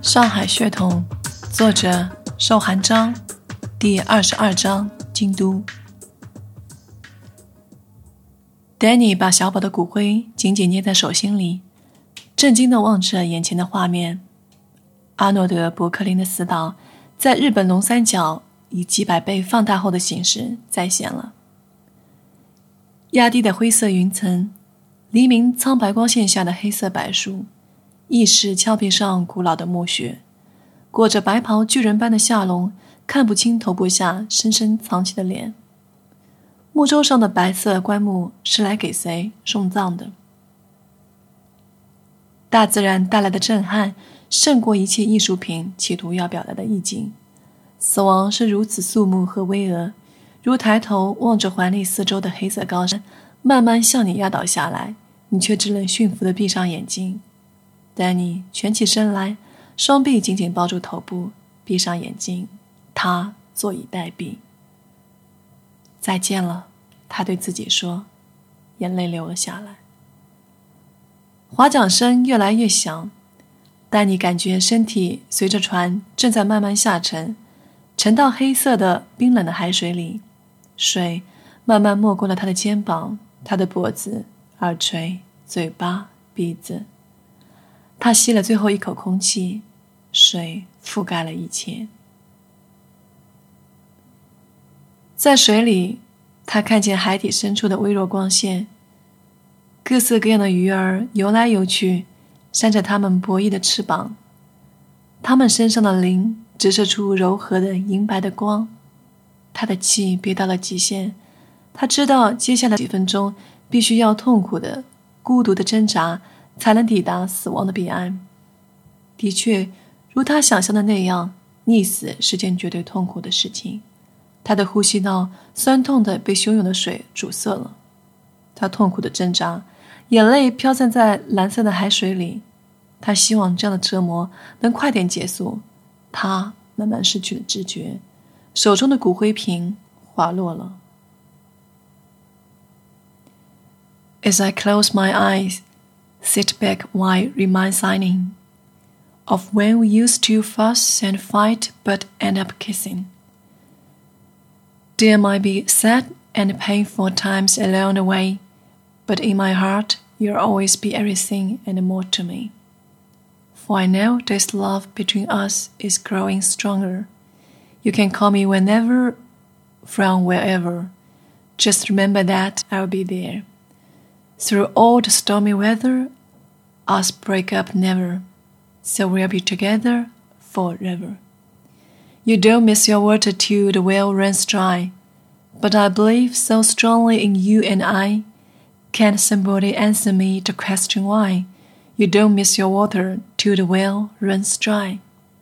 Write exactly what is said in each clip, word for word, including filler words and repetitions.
上海血统，作者寿寒章，第二十二章，京都。Danny 把小宝的骨灰紧紧捏在手心里，震惊地望着眼前的画面。阿诺德·伯克林的死岛在日本龙三角以几百倍放大后的形式再现了。压低的灰色云层，黎明苍白光线下的黑色柏树，意识峭壁上古老的墓穴，裹着白袍巨人般的下龙，看不清头部下深深藏起的脸。木舟上的白色棺木是来给谁送葬的？大自然带来的震撼胜过一切艺术品企图要表达的意境。死亡是如此肃穆和巍峨，如抬头望着环立四周的黑色高山慢慢向你压倒下来，你却只能驯服地闭上眼睛。丹尼蜷起身来，双臂紧紧抱住头部，闭上眼睛，他坐以待毙。再见了，他对自己说，眼泪流了下来。划桨声越来越响，丹尼感觉身体随着船正在慢慢下沉，沉到黑色的冰冷的海水里，水慢慢没过了他的肩膀、他的脖子、耳垂、嘴巴、鼻子。他吸了最后一口空气，水覆盖了一切。在水里，他看见海底深处的微弱光线，各色各样的鱼儿游来游去，扇着它们薄翼的翅膀，它们身上的鳞折射出柔和的银白的光。他的气憋到了极限，他知道接下来几分钟必须要痛苦的、孤独的挣扎，才能抵达死亡的彼岸。的确，如他想象的那样，溺死是件绝对痛苦的事情。他的呼吸道酸痛的被汹涌的水阻塞了，他痛苦的挣扎，眼泪飘散在蓝色的海水里。他希望这样的折磨能快点结束。他慢慢失去了知觉，手中的骨灰瓶滑落了。As I close my eyes, sit back while reminiscing of when we used to fuss and fight but end up kissing. There might be sad and painful times along the way, but in my heart you'll always be everything and more to me. For I know this love between us is growing stronger. You can call me whenever, from wherever. Just remember that I'll be there. Through all the stormy weather, us break up never, so we'll be together forever. You don't miss your water till the well runs dry, but I believe so strongly in you and I. Can't somebody answer me the question why? You don't miss your water till the well runs dry.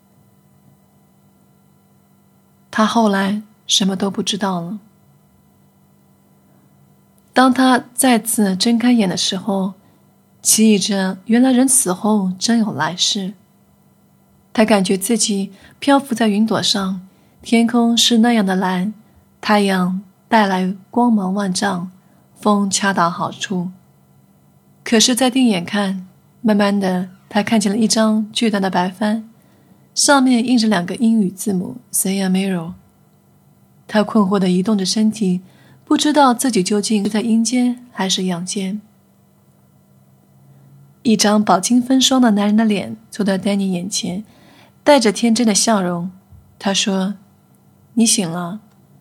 他后来什么都不知道了。当他再次睁开眼的时候，奇异着原来人死后真有来世。他感觉自己漂浮在云朵上，天空是那样的蓝，太阳带来光芒万丈，风恰到好处。可是再定眼看，慢慢的他看见了一张巨大的白帆，上面印着两个英语字母 Sayamero。 他困惑地移动着身体，不知道自己究竟是在阴间还是阳间。一张饱经风霜的男人的脸坐在丹尼眼前，带着天真的笑容。他说，你醒了。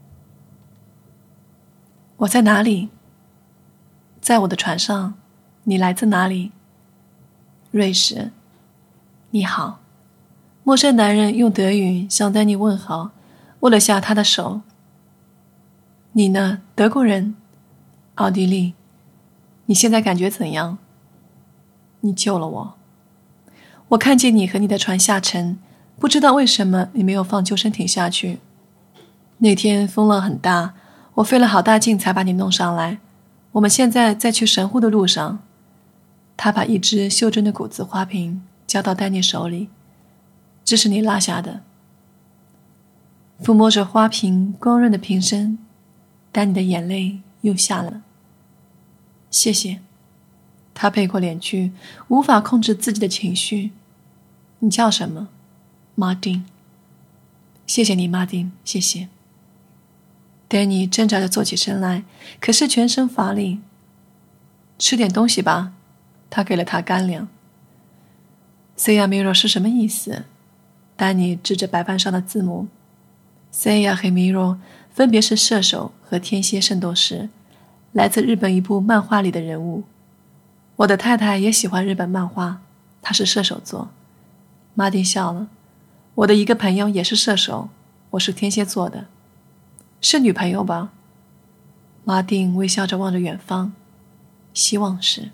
我在哪里？在我的船上。你来自哪里？瑞士。你好。陌生男人用德语向丹尼问好，握了下他的手。你呢？德国人？奥地利。你现在感觉怎样？你救了我。我看见你和你的船下沉，不知道为什么你没有放救生艇下去。那天风浪很大，我费了好大劲才把你弄上来。我们现在在去神户的路上。他把一只袖珍的谷子花瓶交到丹尼手里，这是你落下的。抚摸着花瓶光润的瓶身，丹尼的眼泪又下来了。谢谢。他背过脸去，无法控制自己的情绪。你叫什么？ 马丁。谢谢你，马丁，谢谢。丹尼挣扎着坐起身来，可是全身乏力。吃点东西吧，他给了他干粮。Saya Miro 是什么意思？丹尼指着白板上的字母。Saya 和 Miro 分别是射手和天蝎圣斗士，来自日本一部漫画里的人物。我的太太也喜欢日本漫画，她是射手座。马丁笑了。我的一个朋友也是射手，我是天蝎座的。是女朋友吧？马丁微笑着望着远方，希望是。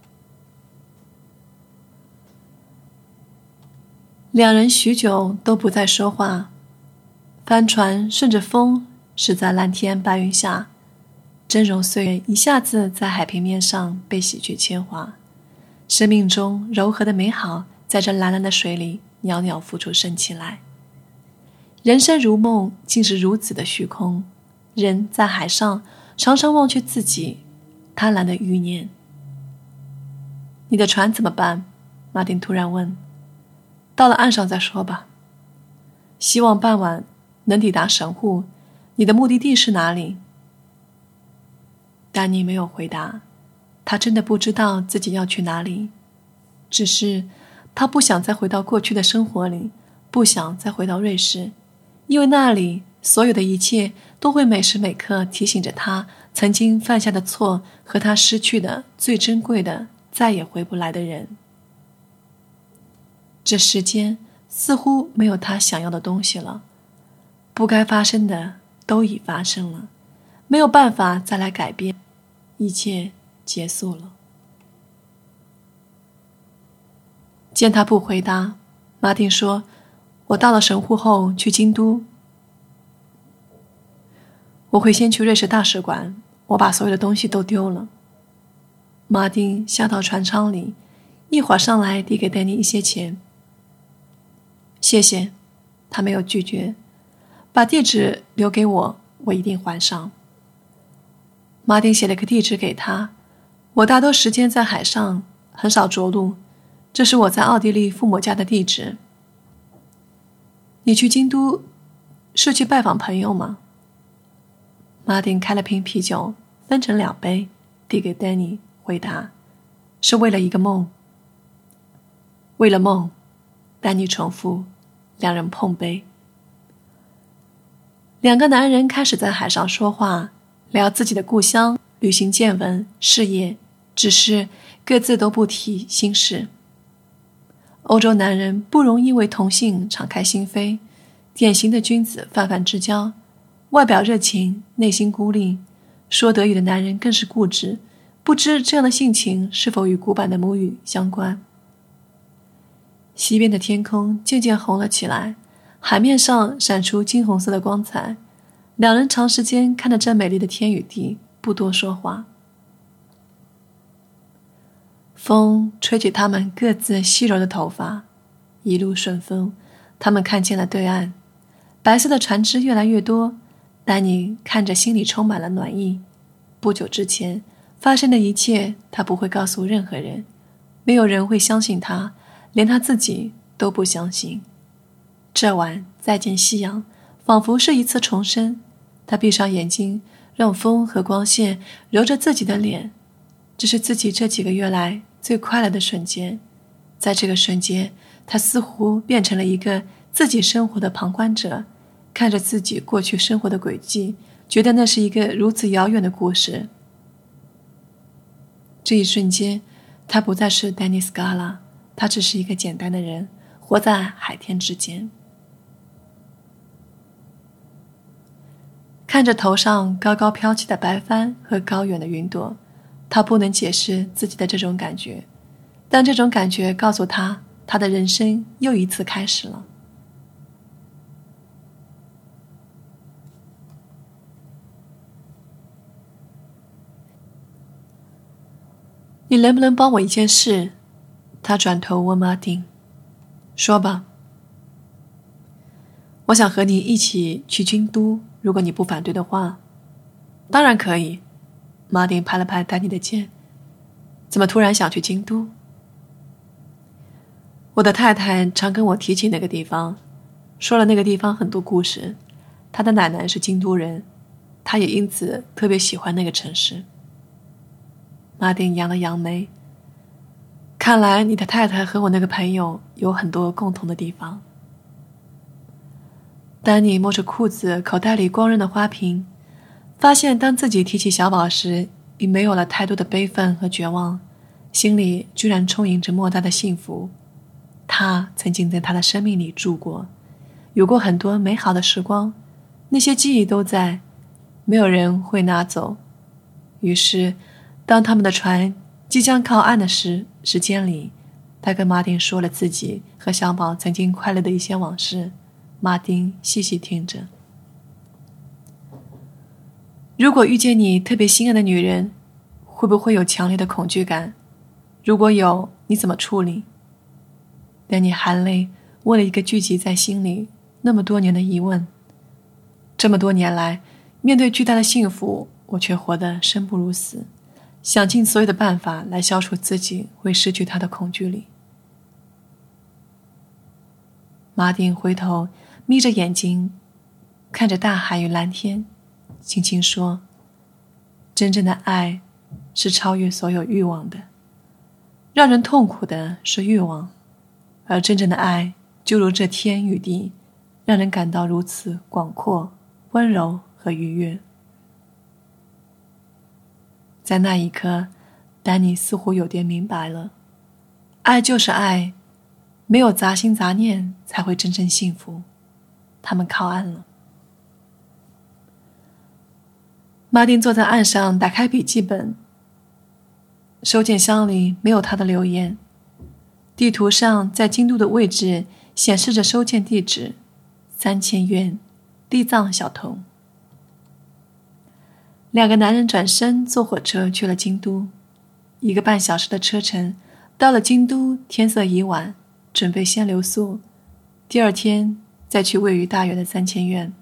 两人许久都不再说话。帆船顺着风驶在蓝天白云下，峥嵘岁月一下子在海平面上被洗去铅华，生命中柔和的美好在这蓝蓝的水里袅袅浮出生气来。人生如梦，竟是如此的虚空。人在海上常常忘却自己，贪婪的欲念。你的船怎么办？马丁突然问。到了岸上再说吧。希望傍晚能抵达神户。你的目的地是哪里？丹尼没有回答，他真的不知道自己要去哪里，只是他不想再回到过去的生活里，不想再回到瑞士，因为那里所有的一切都会每时每刻提醒着他曾经犯下的错和他失去的最珍贵的再也回不来的人。这世间似乎没有他想要的东西了，不该发生的都已发生了，没有办法再来改变，一切结束了。见他不回答，马丁说，我到了神户后去京都。我会先去瑞士大使馆，我把所有的东西都丢了。马丁下到船舱里，一会儿上来递给丹尼一些钱。谢谢，他没有拒绝，把地址留给我，我一定还上。马丁写了个地址给他，我大多时间在海上，很少着陆，这是我在奥地利父母家的地址。你去京都是去拜访朋友吗？马丁开了瓶啤酒，分成两杯，递给丹尼，回答，是为了一个梦。为了梦，丹尼重复，两人碰杯。两个男人开始在海上说话，聊自己的故乡、旅行见闻、事业，只是各自都不提心事。欧洲男人不容易为同性敞开心扉，典型的君子泛泛之交，外表热情，内心孤立。说德语的男人更是固执，不知这样的性情是否与古板的母语相关。西边的天空渐渐红了起来，海面上闪出金红色的光彩。两人长时间看着这美丽的天与地，不多说话。风吹起他们各自细柔的头发，一路顺风，他们看见了对岸，白色的船只越来越多。丹尼看着心里充满了暖意。不久之前发生的一切他不会告诉任何人，没有人会相信他，连他自己都不相信。这晚再见夕阳仿佛是一次重生，他闭上眼睛，让风和光线揉着自己的脸，这是自己这几个月来最快乐的瞬间。在这个瞬间，他似乎变成了一个自己生活的旁观者，看着自己过去生活的轨迹，觉得那是一个如此遥远的故事。这一瞬间，他不再是丹尼斯卡拉，他只是一个简单的人，活在海天之间。看着头上高高飘起的白帆和高远的云朵，他不能解释自己的这种感觉，但这种感觉告诉他，他的人生又一次开始了。你能不能帮我一件事？他转头问马丁。说吧。我想和你一起去京都，如果你不反对的话。当然可以。马丁拍了拍丹尼的肩。怎么突然想去京都？我的太太常跟我提起那个地方， 说了那个地方很多故事。他的奶奶是京都人，他也因此特别喜欢那个城市。马丁扬了扬眉，看来你的太太和我那个朋友有很多共同的地方。丹尼摸着裤子口袋里光润的花瓶，发现当自己提起小宝时，已没有了太多的悲愤和绝望，心里居然充盈着莫大的幸福。他曾经在他的生命里住过，有过很多美好的时光，那些记忆都在，没有人会拿走。于是当他们的船即将靠岸的时时间里，他跟马丁说了自己和小宝曾经快乐的一些往事。马丁细细听着。如果遇见你特别心爱的女人，会不会有强烈的恐惧感？如果有，你怎么处理？丹尼含泪问了一个聚集在心里那么多年的疑问。这么多年来，面对巨大的幸福，我却活得生不如死，想尽所有的办法来消除自己会失去他的恐惧里。马丁回头眯着眼睛看着大海与蓝天，轻轻说，真正的爱是超越所有欲望的，让人痛苦的是欲望，而真正的爱就如这天与地，让人感到如此广阔、温柔和愉悦。在那一刻，丹尼似乎有点明白了，爱就是爱，没有杂心杂念才会真正幸福。他们靠岸了。马丁坐在岸上，打开笔记本，收件箱里没有他的留言，地图上在京都的位置显示着收件地址三千院地藏小童。两个男人转身坐火车去了京都，一个半小时的车程，到了京都天色已晚，准备先留宿，第二天再去位于大原的三千院。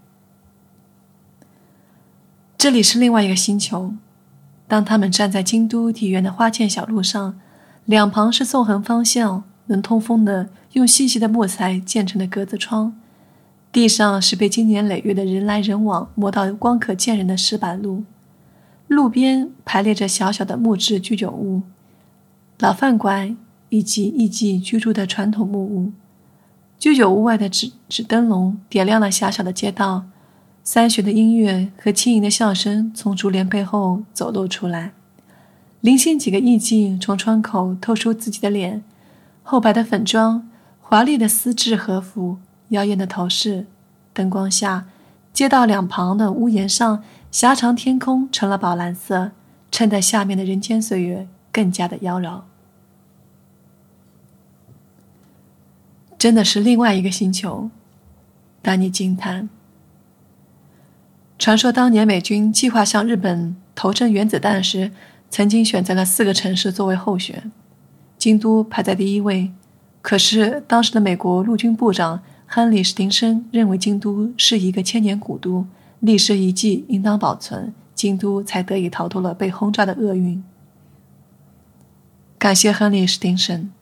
这里是另外一个星球。当他们站在京都体院的花见小路上，两旁是纵横方向能通风的用细细的木材建成的格子窗，地上是被经年累月的人来人往磨到光可见人的石板路，路边排列着小小的木质居酒屋、老饭馆以及艺妓居住的传统木屋。居酒屋外的纸纸灯笼点亮了狭小的街道，三弦的音乐和轻盈的笑声从竹帘背后走露出来。零星几个艺妓从窗口透出自己的脸，厚白的粉妆，华丽的丝质和服，妖艳的头饰。灯光下，街道两旁的屋檐上狭长天空成了宝蓝色，衬在下面的人间岁月更加的妖娆。真的是另外一个星球，丹尼惊叹。传说当年美军计划向日本投掷原子弹时，曾经选择了四个城市作为候选，京都排在第一位。可是当时的美国陆军部长亨利·史汀生认为京都是一个千年古都，历史遗迹应当保存，京都才得以逃脱了被轰炸的厄运。感谢亨利·史汀生。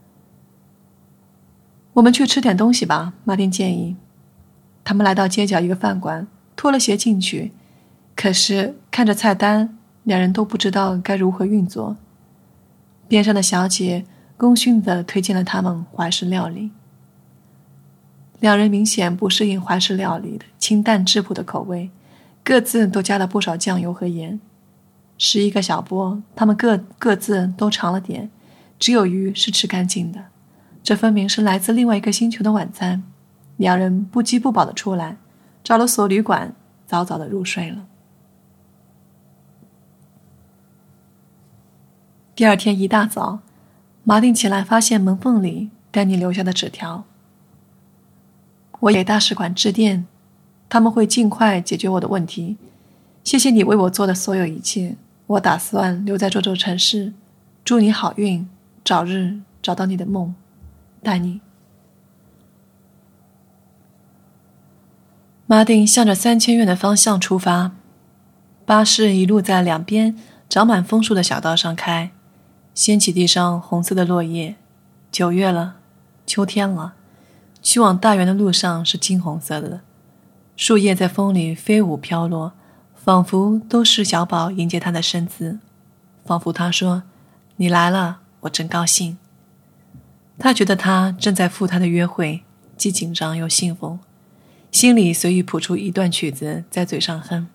我们去吃点东西吧，马丁建议。他们来到街角一个饭馆，脱了鞋进去，可是看着菜单，两人都不知道该如何运作。边上的小姐功勋地推荐了他们怀石料理。两人明显不适应怀石料理的清淡质朴的口味，各自都加了不少酱油和盐。十一个小钵，他们各各自都尝了点，只有鱼是吃干净的。这分明是来自另外一个星球的晚餐。两人不饥不饱的出来，找了所旅馆，早早的入睡了。第二天一大早，马丁起来发现门缝里丹尼留下的纸条。我给大使馆致电，他们会尽快解决我的问题。谢谢你为我做的所有一切，我打算留在这座城市。祝你好运，早日找到你的梦，丹尼。马丁向着三千院的方向出发，巴士一路在两边长满枫树的小道上开，掀起地上红色的落叶。九月了，秋天了， 去往大园的路上是金红色的，树叶在风里飞舞飘落，仿佛都是小宝迎接他的身姿，仿佛他说：你来了，我真高兴。他觉得他正在赴他的约会，既紧张又兴奋，心里随意谱出一段曲子，在嘴上哼。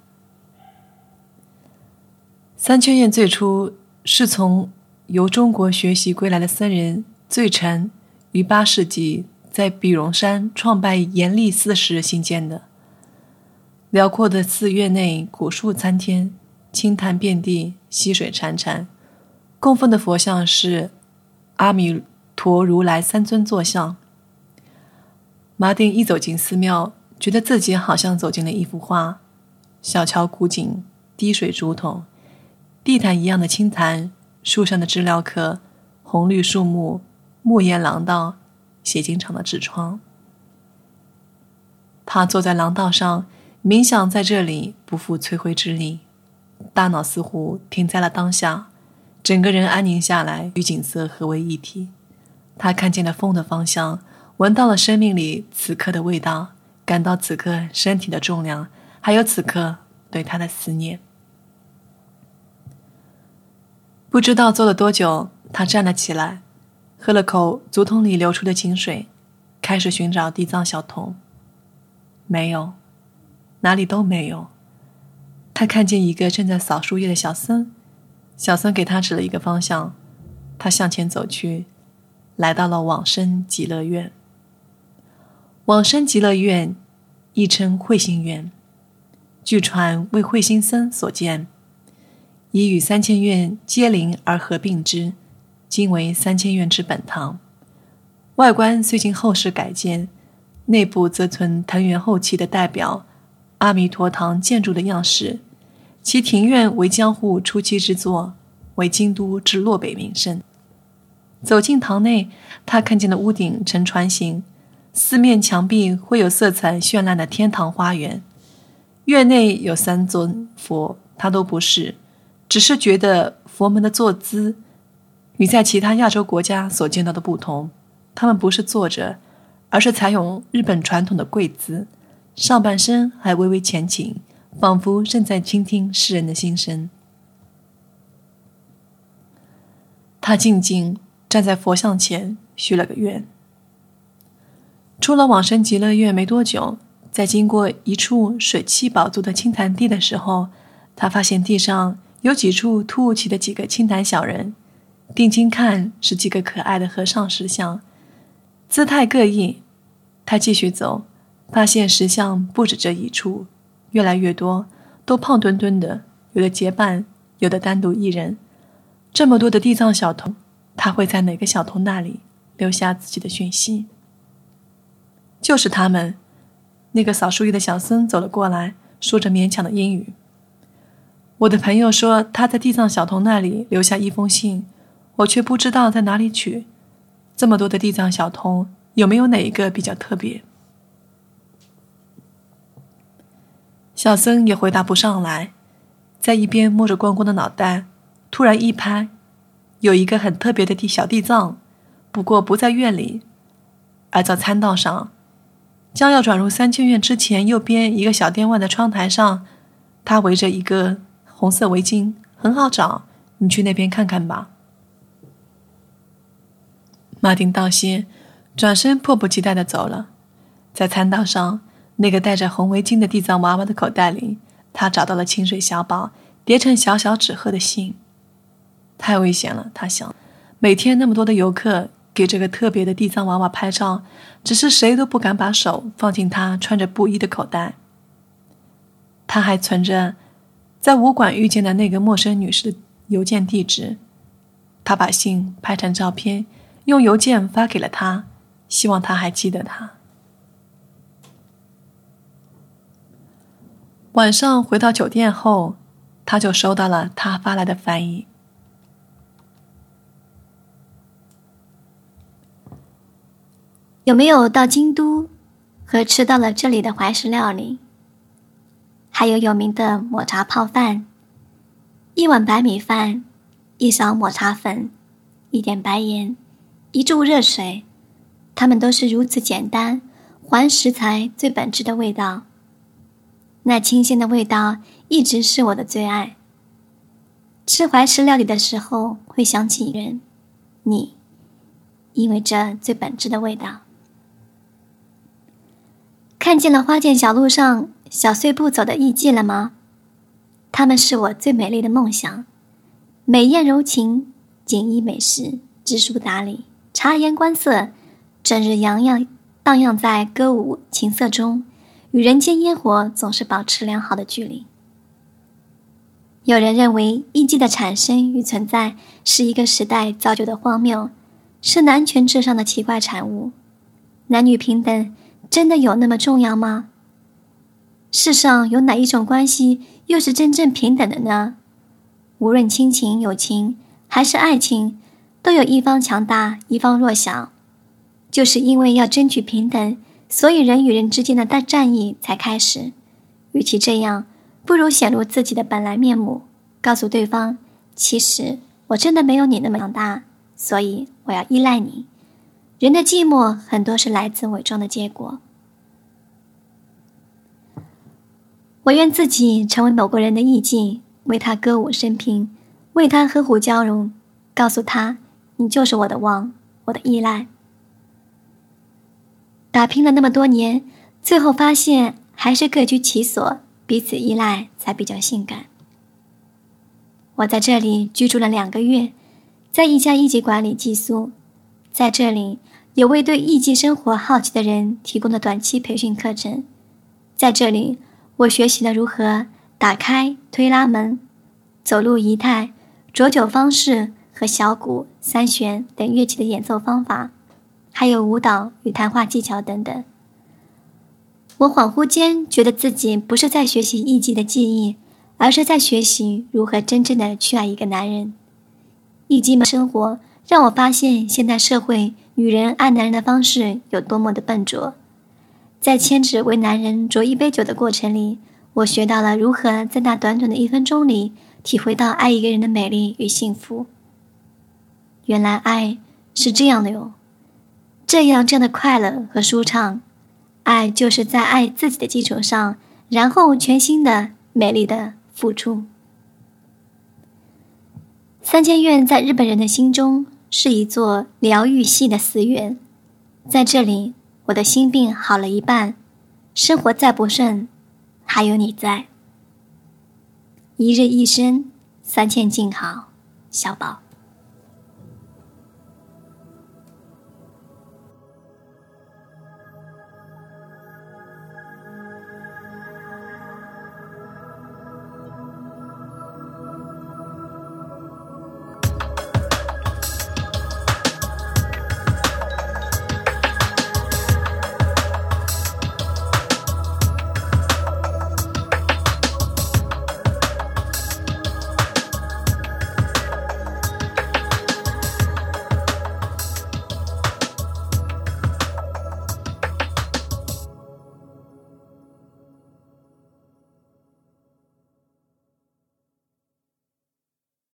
三圈院最初是从由中国学习归来的僧人最澄于八世纪在比荣山创办延历寺时兴建的。辽阔的寺院内古树参天，青潭遍地，溪水潺潺，供奉的佛像是阿弥陀如来三尊坐像。马丁一走进寺庙，觉得自己好像走进了一幅画，小桥古井，滴水竹筒，地毯一样的青潭，树上的知了壳，红绿树木，木檐廊道，写经场的纸窗。他坐在廊道上冥想，在这里不负摧灰之力，大脑似乎停在了当下，整个人安宁下来，与景色合为一体。他看见了风的方向，闻到了生命里此刻的味道，感到此刻身体的重量，还有此刻对他的思念。不知道坐了多久，他站了起来，喝了口竹筒里流出的清水，开始寻找地藏小童。没有，哪里都没有。他看见一个正在扫树叶的小僧，小僧给他指了一个方向，他向前走去，来到了往生极乐院。往生极乐院亦称慧心院，据传为慧心僧所建，已与三千院接邻而合并之，今为三千院之本堂。外观虽经后世改建，内部则存藤原后期的代表阿弥陀堂建筑的样式，其庭院为江户初期之作，为京都之洛北名胜。走进堂内，他看见了屋顶呈船形，四面墙壁绘有色彩绚烂的天堂花园。院内有三尊佛，他都不是，只是觉得佛门的坐姿与在其他亚洲国家所见到的不同，他们不是坐着，而是采用日本传统的跪姿，上半身还微微前倾，仿佛正在倾听世人的心声。他静静站在佛像前许了个愿。出了往生极乐院没多久，在经过一处水汽饱足的青潭地的时候，他发现地上有几处突兀起的几个青潭小人，定睛看是几个可爱的和尚石像，姿态各异。他继续走，发现石像不止这一处，越来越多，都胖墩墩的，有的结伴，有的单独一人。这么多的地藏小童，他会在哪个小童那里留下自己的讯息？就是他们。那个扫树叶的小僧走了过来，说着勉强的英语。我的朋友说他在地藏小童那里留下一封信，我却不知道在哪里取。这么多的地藏小童，有没有哪一个比较特别？小僧也回答不上来，在一边摸着光光的脑袋，突然一拍，有一个很特别的地小地藏，不过不在院里，而在参道上。将要转入三千院之前，右边一个小店外的窗台上，他围着一个红色围巾，很好找，你去那边看看吧。马丁道谢，转身迫不及待地走了。在参道上，那个戴着红围巾的地藏娃娃的口袋里，他找到了清水小宝叠成小小纸鹤的信。太危险了，他想，每天那么多的游客给这个特别的地藏娃娃拍照，只是谁都不敢把手放进他穿着布衣的口袋。他还存着在武馆遇见的那个陌生女士的邮件地址，他把信拍成照片，用邮件发给了他，希望他还记得他。晚上回到酒店后，他就收到了他发来的翻译。 有没有到京都和吃到了这里的怀石料理？还有有名的抹茶泡饭，一碗白米饭，一勺抹茶粉，一点白盐，一注热水， 它们都是如此简单，还食材最本质的味道。那清鲜的味道一直是我的最爱。吃怀石料理的时候，会想起人，你，因为这最本质的味道。看见了花间小路上小碎步走的艺妓了吗？她们是我最美丽的梦想，美艳柔情，锦衣美食，知书达理，察言观色，整日洋洋荡漾在歌舞情色中，与人间烟火总是保持良好的距离。有人认为艺妓的产生与存在是一个时代造就的荒谬，是男权至上的奇怪产物。男女平等真的有那么重要吗？世上有哪一种关系又是真正平等的呢？无论亲情、友情还是爱情，都有一方强大，一方弱小。就是因为要争取平等，所以人与人之间的大战役才开始。与其这样，不如显露自己的本来面目，告诉对方，其实我真的没有你那么强大，所以我要依赖你。人的寂寞很多是来自伪装的结果。我愿自己成为某个人的艺妓，为他歌舞升平，为他呵护交融，告诉他，你就是我的王，我的依赖。打拼了那么多年，最后发现还是各居其所，彼此依赖才比较性感。我在这里居住了两个月，在一家艺妓馆里寄宿，在这里有为对艺妓生活好奇的人提供的短期培训课程。在这里，我学习了如何打开、推拉门、走路仪态、酌酒方式和小鼓、三弦等乐器的演奏方法，还有舞蹈与谈话技巧等等。我恍惚间觉得自己不是在学习艺妓的技艺，而是在学习如何真正的去爱一个男人。艺妓们生活让我发现现代社会女人爱男人的方式有多么的笨拙。在牵指为男人酌一杯酒的过程里，我学到了如何在那短短的一分钟里体会到爱一个人的美丽与幸福。原来爱是这样的哟，这样这样的快乐和舒畅。爱就是在爱自己的基础上，然后全新的美丽的付出。三间院在日本人的心中是一座疗愈系的寺院，在这里我的心病好了一半，生活再不顺，还有你在。一日一生，三千静好，小宝。